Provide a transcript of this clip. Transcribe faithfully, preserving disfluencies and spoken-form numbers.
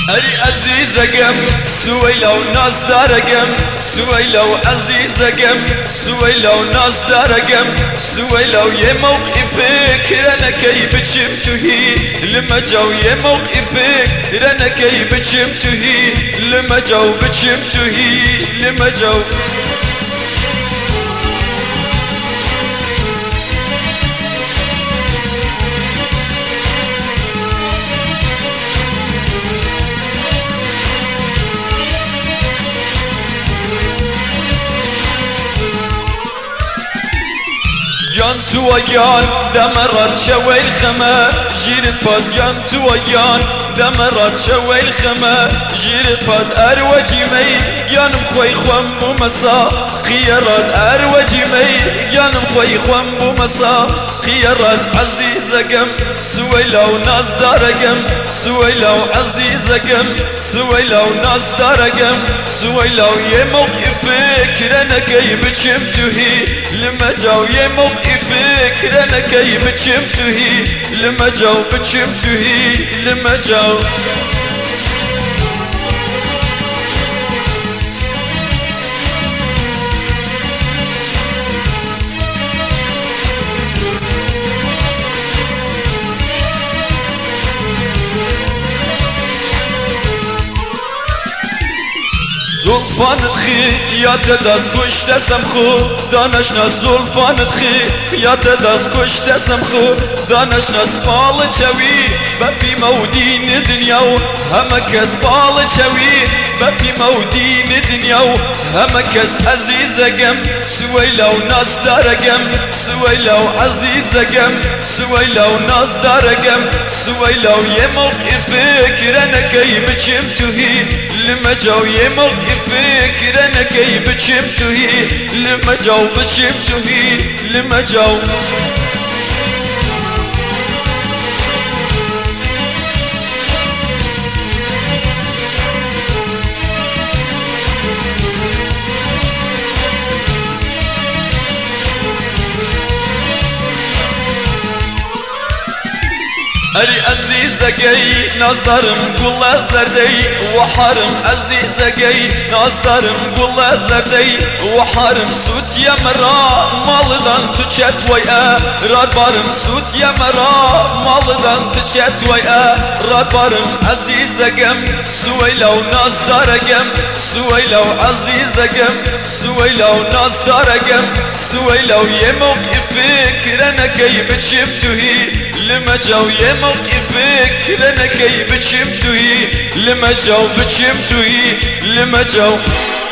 أري عزيزة قم سويلة وناس دار قم سويلة وعزيزة قم سويلة وناس دار قم سويلة ويا موقفك رانا كي بتشمتهي لما جو يا موقفك رانا كي بتشمتهي لما جو بتشمتهي لما جو جان تويان دمرت شوي الخما جيرت فاد جان تويان دمرت شوي الخما جيرت فاد أروجي مي جان مخوي خوان بمسا خيرات أروجي مي جان مخوي خوان بمسا خيرات عزيزة قم سويلة وناس دار قم سويلة وعزيزة قم سويلة وناس دار قم سويلة ويا موقفك رانا كي بتشمتهي لما جاو يا موقفك رانا كي بتشمتهي لما جاو بتشمتهي لما جاو زلفان تخي يا تداس كش تسمخو دانشنا زلفان تخي يا تداس كش تسمخو دانشنا سبال شوي ببي مودين دنياو همكس بال شوي ببي مودين دنياو همكس عزيزة قم سويلة وناس دار قم سويلة وعزيزة قم سويلة وناس دار قم سويلة ويا موقفك رانا كي بتشمتهي لما جاو يا موقفك رانا كي بتشمتهي لما جاو بتشمتهي لما جاو أري عزيزة جاي نصدرم قول زردي وحرم عزيزة جاي نصدرم قول زردي وحرم سوت يا مرا مالدان تشت ويا راد بارم سوت يا مرا مالدان تشت ويا راد بارم عزيزة جم سويلة ونصدر جم سويلة وعزيزة جم سويلة ونصدر جم سويلة ويا موقفك رانا كي بتشمتهي لما جاو يا موقفك رانا كي بتشمتهي لما جاو بتشمتهي لما جاو